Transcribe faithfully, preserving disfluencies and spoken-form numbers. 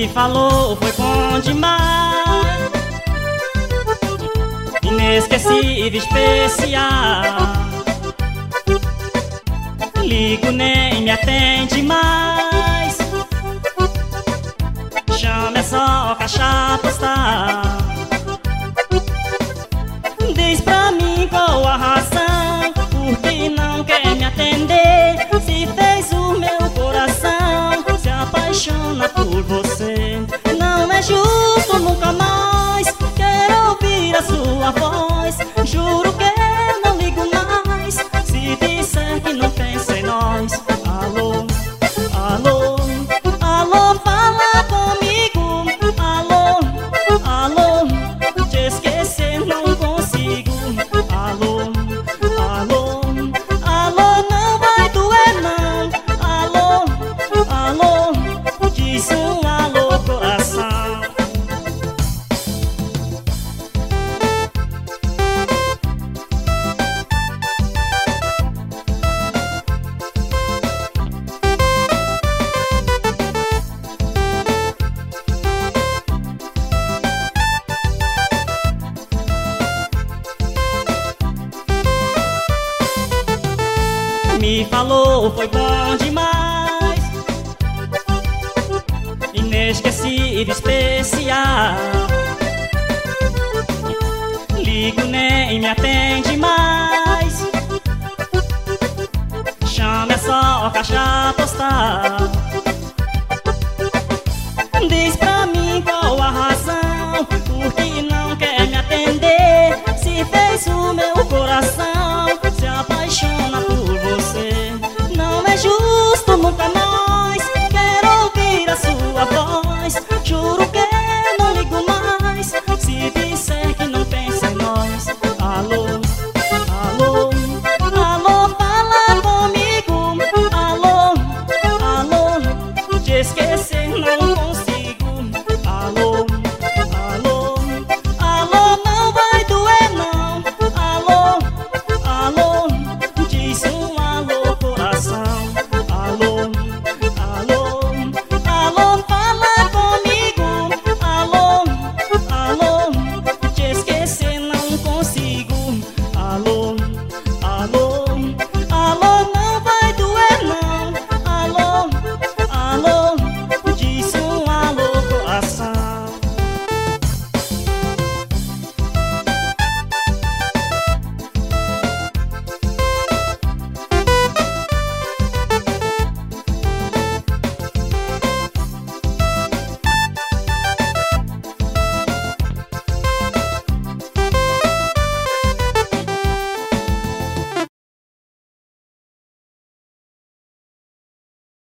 Me falou, foi bom demais, inesquecível, especial. Ligo, nem me atende mais, chama é só caixa postal. Diz pra mim qual a razão, por que não quer me atender? Se fez o meu coração se apaixona por você. Não é justo, nunca mais quero ouvir a sua voz. Juro que não ligo mais se disser que não pensa em nós. Alô, alô, alô, fala comigo. Alô, alô, te esquecer não consigo. Alô, alô, alô, não vai doer não. Alô, alô, diz um alô, coração. Me falou, foi bom demais, inesquecível, especial. Ligo, nem me atende mais, chama é só caixa postal. Diz pra mim qual a razão, por que não